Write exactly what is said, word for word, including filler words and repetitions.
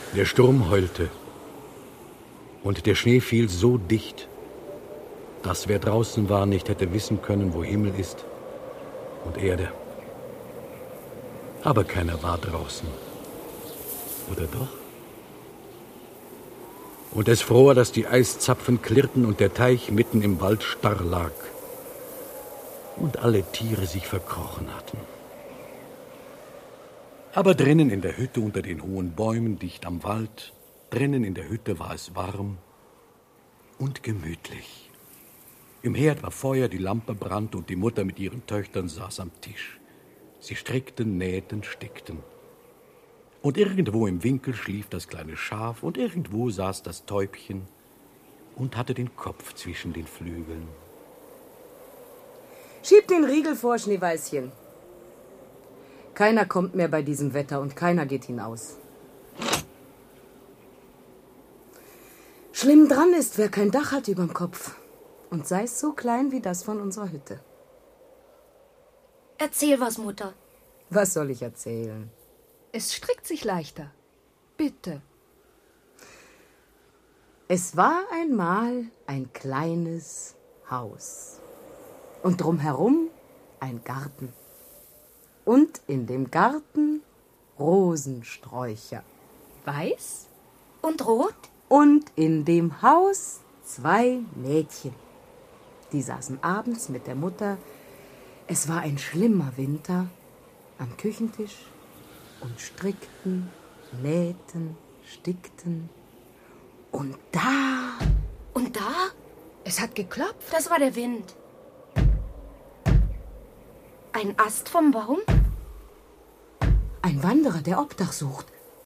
Der Sturm heulte und der Schnee fiel so dicht, dass wer draußen war, nicht hätte wissen können, wo Himmel ist und Erde. Aber keiner war draußen. Oder doch? Und es fror, dass die Eiszapfen klirrten und der Teich mitten im Wald starr lag und alle Tiere sich verkrochen hatten. Aber drinnen in der Hütte unter den hohen Bäumen, dicht am Wald, drinnen in der Hütte war es warm und gemütlich. Im Herd war Feuer, die Lampe brannte und die Mutter mit ihren Töchtern saß am Tisch. Sie strickten, nähten, stickten. Und irgendwo im Winkel schlief das kleine Schaf und irgendwo saß das Täubchen und hatte den Kopf zwischen den Flügeln. Schieb den Riegel vor, Schneeweißchen. Keiner kommt mehr bei diesem Wetter und keiner geht hinaus. Schlimm dran ist, wer kein Dach hat überm Kopf. Und sei es so klein wie das von unserer Hütte. Erzähl was, Mutter. Was soll ich erzählen? Es strickt sich leichter. Bitte. Es war einmal ein kleines Haus. Und drumherum ein Garten. Und in dem Garten Rosensträucher. Weiß und rot? Und in dem Haus zwei Mädchen. Die saßen abends mit der Mutter. Es war ein schlimmer Winter. Am Küchentisch und strickten, nähten, stickten. Und da... Und da? Es hat geklopft. Das war der Wind. Ein Ast vom Baum? Ein Wanderer, der Obdach sucht.